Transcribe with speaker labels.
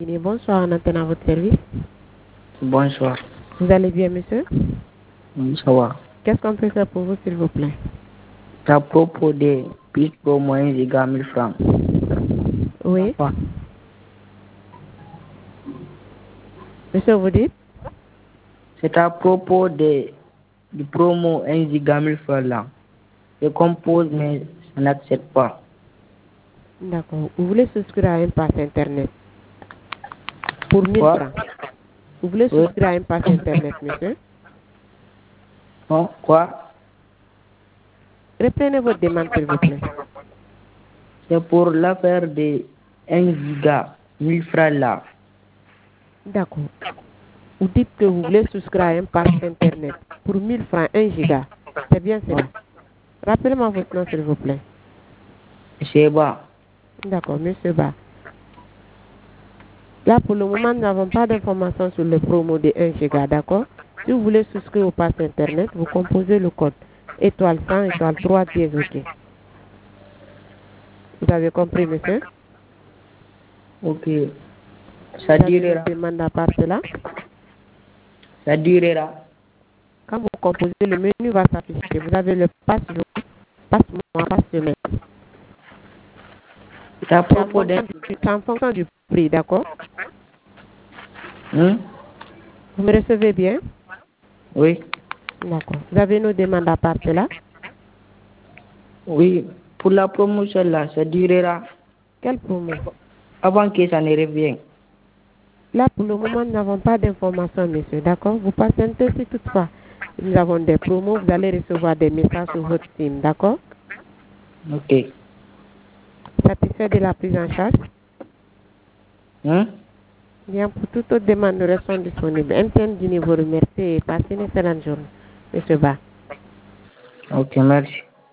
Speaker 1: Bonsoir, on attend à votre service.
Speaker 2: Bonsoir.
Speaker 1: Vous allez bien, monsieur?
Speaker 2: Oui, ça va.
Speaker 1: Qu'est-ce qu'on peut faire pour vous, s'il vous plaît?
Speaker 2: C'est à propos des puces pour moins de 1000 francs.
Speaker 1: Oui.
Speaker 2: Quoi?
Speaker 1: Monsieur, vous dites?
Speaker 2: C'est à propos du promo 1 giga 1000 francs là. Je compose, mais ça n'accepte pas.
Speaker 1: D'accord. Vous voulez souscrire à un pass Internet pour 1000
Speaker 2: Quoi?
Speaker 1: francs? Vous voulez
Speaker 2: Oui.
Speaker 1: souscrire à un pass Internet, monsieur?
Speaker 2: Non, quoi?
Speaker 1: Reprenez votre demande, s'il vous plaît.
Speaker 2: C'est pour l'affaire de 1 giga 1000 francs là.
Speaker 1: D'accord. Vous dites que vous voulez souscrire à un pass Internet pour 1000 francs, 1 giga. C'est bien cela. Rappelez-moi votre nom, s'il vous plaît.
Speaker 2: C'est bas.
Speaker 1: D'accord, monsieur Ba. Là, pour le moment, nous n'avons pas d'informations sur le promo de 1 giga, d'accord? Si vous voulez souscrire au pass Internet, vous composez le code étoile 100, étoile 3, dièse, OK. Vous avez compris, monsieur?
Speaker 2: Ok. Ça
Speaker 1: Vous avez une
Speaker 2: durera.
Speaker 1: demande à part cela.
Speaker 2: Ça durera.
Speaker 1: Quand vous composez, le menu va s'afficher. Vous avez le pass jour, pass mois, pass semaine.
Speaker 2: C'est à propos d'un...
Speaker 1: C'est en fonction du prix, d'accord?
Speaker 2: Hein?
Speaker 1: Vous me recevez bien?
Speaker 2: Oui.
Speaker 1: D'accord. Vous avez une demande à part cela.
Speaker 2: Oui. Pour la promotion là, ça durera
Speaker 1: Quelle promo?
Speaker 2: avant que ça ne revienne.
Speaker 1: Là, pour le moment, nous n'avons pas d'informations, monsieur, d'accord? Vous patientez si toutefois nous avons des promos, vous allez recevoir des messages sur votre SIM, d'accord?
Speaker 2: Ok.
Speaker 1: Satisfait de la prise en charge?
Speaker 2: Hein?
Speaker 1: Bien, pour toute autre demande, nous restons disponibles. MTN du niveau remercie et passez une excellente journée, monsieur Ba.
Speaker 2: Ok, merci.